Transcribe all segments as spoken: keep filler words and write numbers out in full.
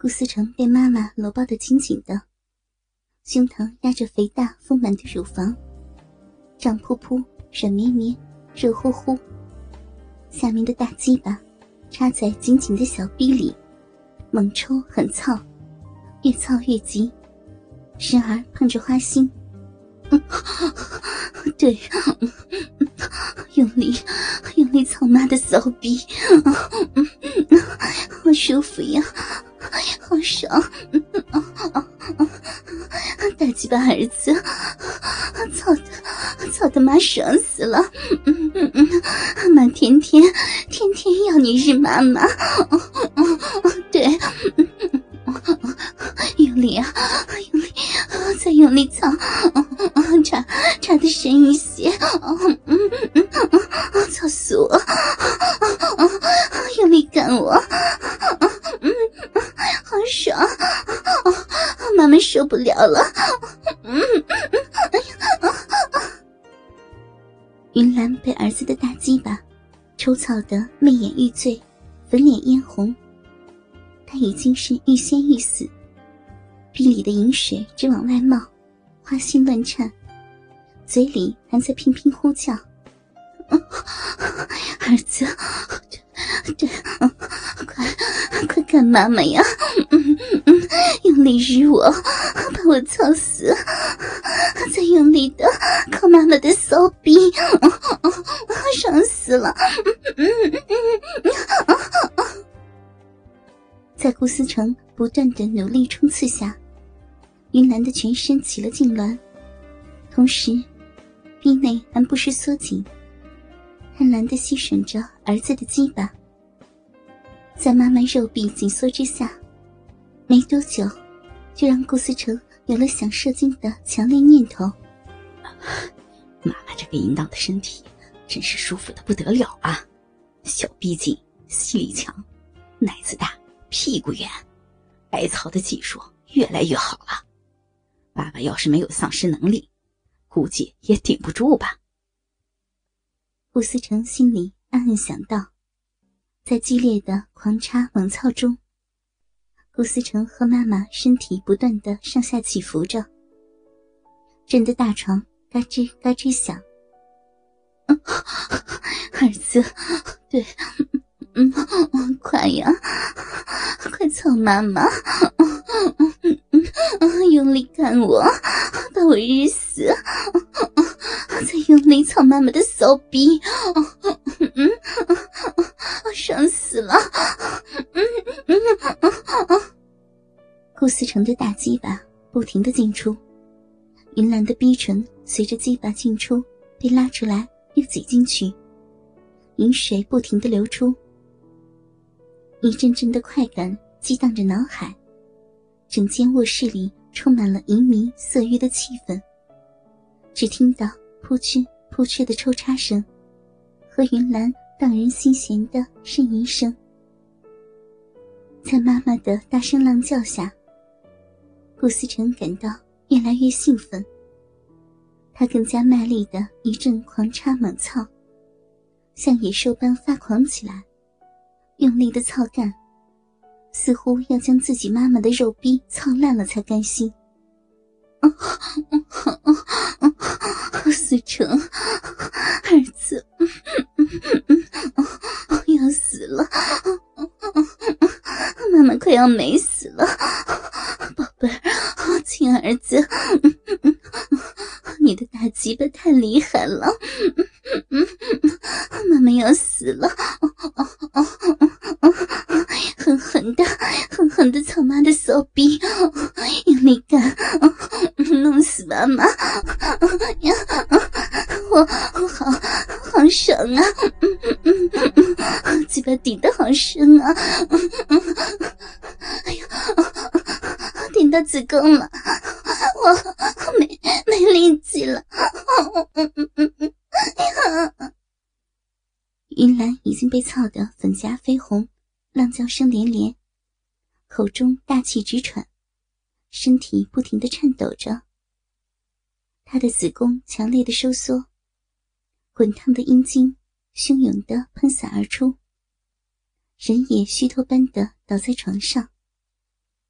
顾思成被妈妈搂抱得紧紧的，胸膛压着肥大丰满的乳房，胀扑扑、软绵绵、热乎乎。下面的大鸡巴插在紧紧的小逼里，猛抽狠操，越操越急，时而碰着花心。嗯、对，嗯、用力用力操妈的骚逼，嗯、好舒服呀，好爽！大鸡巴儿子，操的操的妈爽死了！妈天天天天要你日妈妈，对，用力啊，用力，再用力操，插插的深一些，操死我！用力干我，好爽！妈妈受不了了。云兰被儿子的大鸡巴抽操得媚眼欲醉，粉脸嫣红，她已经是欲仙欲死，逼里的饮水直往外冒，花心乱颤，嘴里还在频频呼叫：儿子，对，快快干妈妈呀！嗯嗯，用力日我，把我操死！再用力的靠妈妈的骚逼，爽死了！嗯嗯嗯。在顾思成不断的努力冲刺下，云兰的全身起了痉挛，同时逼内还不时缩紧，贪婪地吸吮着儿子的鸡巴。在妈妈肉壁紧缩之下，没多久就让顾思成有了想射精的强烈念头。 妈妈这个淫荡的身体真是舒服的不得了啊，小逼紧，吸力强，奶子大，屁股圆，白操的技术越来越好了。爸爸要是没有丧失能力，估计也顶不住吧。 顾思成心里暗暗想到。在激烈的狂插猛操中，顾思成和妈妈身体不断的上下起伏着，震得大床嘎吱嘎吱响。嗯、儿子，对，嗯，快呀，快操妈妈，嗯嗯嗯，用力干我，把我日死，再用力操妈妈的骚逼，嗯嗯，爽死了！嗯嗯嗯，顾思成的大鸡巴不停地进出，云兰的逼唇随着鸡巴进出被拉出来又挤进去，饮水不停地流出，一阵阵的快感激荡着脑海，整间卧室里充满了淫靡色欲的气氛。只听到扑哧扑哧的抽插声和云兰荡人心弦的呻吟声。在妈妈的大声浪叫下，顾思成感到越来越兴奋，他更加卖力的一阵狂插猛操，像野兽般发狂起来，用力的操干，似乎要将自己妈妈的肉逼操烂了才甘心。思成，儿子，要死了，妈妈快要美死了，宝贝儿，亲儿子，你的大鸡巴太厉害了，妈妈要死了，狠狠的狠狠的操妈的骚逼，用力干，弄死妈妈，我我好好爽啊，鸡巴顶得好深啊，哎呀，顶到子宫了，我没没力气了。云兰已经被操得粉颊绯红，浪叫声连连，口中大气直喘，身体不停地颤抖着。她的子宫强烈的收缩，滚烫的阴茎汹涌地喷洒而出，人也虚脱般地倒在床上，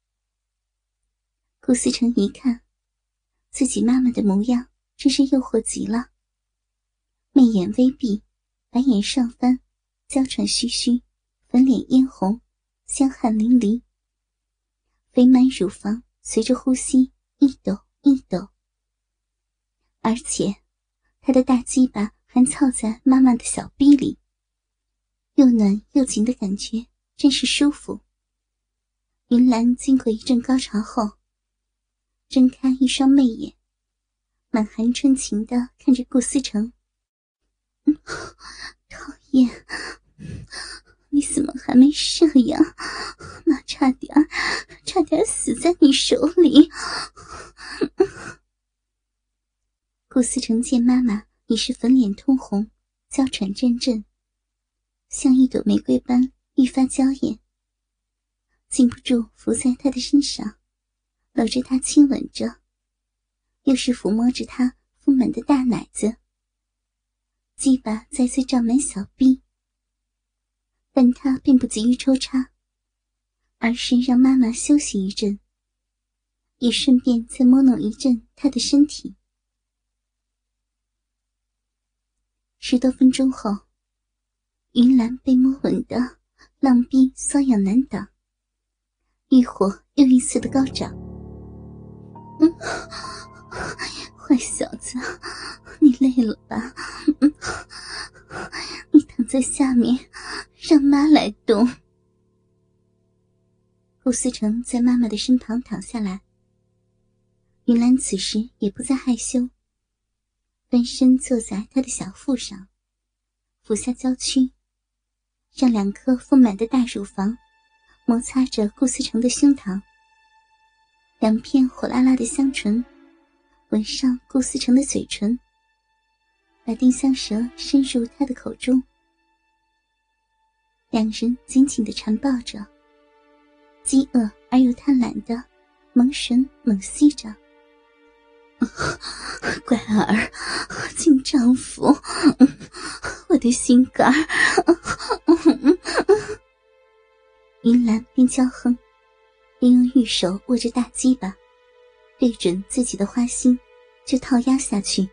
顾思成一看，自己妈妈的模样真是诱惑极了，媚眼微闭，白眼上翻，娇喘吁吁，粉脸嫣红，香汗淋漓，肥满乳房随着呼吸一抖一抖，而且她的大鸡巴还操在妈妈的小逼里，又暖又紧的感觉真是舒服。云兰经过一阵高潮后，睁开一双媚眼，满含春情地看着顾思成。嗯，讨厌，你怎么还没射呀？妈差点差点死在你手里。顾思成见妈妈已是粉脸通红，娇喘阵阵，像一朵玫瑰般愈发娇艳，禁不住伏在她的身上，搂着她亲吻着，又是抚摸着她丰满的大奶子，鸡巴再次胀满小臂。但他并不急于抽插，而是让妈妈休息一阵，也顺便再摸弄一阵她的身体。十多分钟后，云兰被摸吻的浪逼瘙痒难挡，欲火又一次的高涨。嗯，坏小子，你累了吧？嗯，你躺在下面，让妈来动。顾思成在妈妈的身旁躺下来，云兰此时也不再害羞，翻身坐在她的小腹上，俯下娇躯，让两颗丰满的大乳房摩擦着顾思成的胸膛，两片火辣辣的香唇吻上顾思成的嘴唇，把丁香舌伸入他的口中。两人紧紧地缠抱着，饥饿而又贪婪地猛吮猛吸着。乖儿，亲丈夫，我的心肝。云兰边娇哼，边用玉手握着大鸡巴，对准自己的花心就套压下去。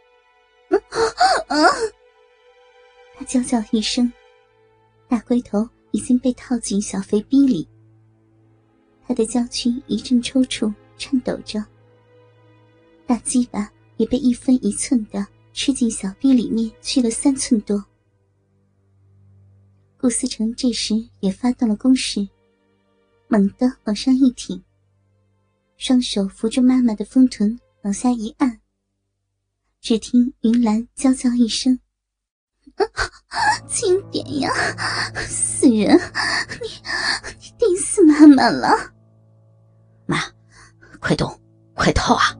他娇叫一声，大龟头已经被套进小肥逼里，他的娇躯一阵抽搐颤抖着，大鸡巴也被一分一寸地吃进小逼里面去了三寸多。顾思成这时也发动了攻势，猛地往上一挺，双手扶住妈妈的丰臀往下一按，只听云兰娇叫一声，轻点呀，死人，你你顶死妈妈了。 妈，快动，快套啊！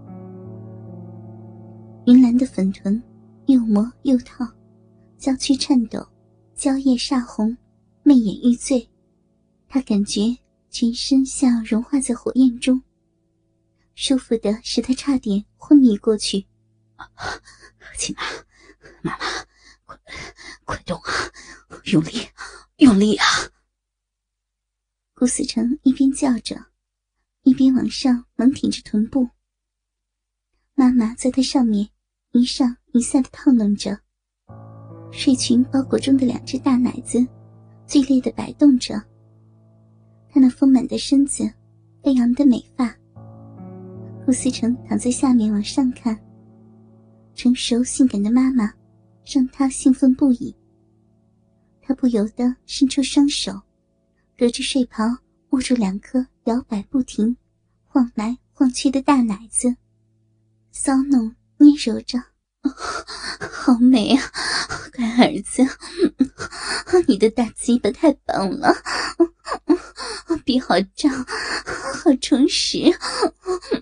云兰的粉臀又磨又套，娇躯颤抖，娇液煞红，媚眼欲醉，她感觉全身像要融化在火焰中，舒服的使她差点昏迷过去。 亲妈，妈妈，快快动啊，用力用力啊！ 顾思成一边叫着，一边往上猛挺着臀部，妈妈在他上面一上一下的套弄着，睡裙包裹中的两只大奶子剧烈的摆动着，她那丰满的身子，飞扬的美发。顾思成躺在下面往上看，成熟性感的妈妈让他兴奋不已，他不由得伸出双手，隔着睡袍握住两颗摇摆不停晃来晃去的大奶子，骚弄捏揉着。好美啊，乖儿子，你的大鸡巴太棒了，逼好胀，好充实，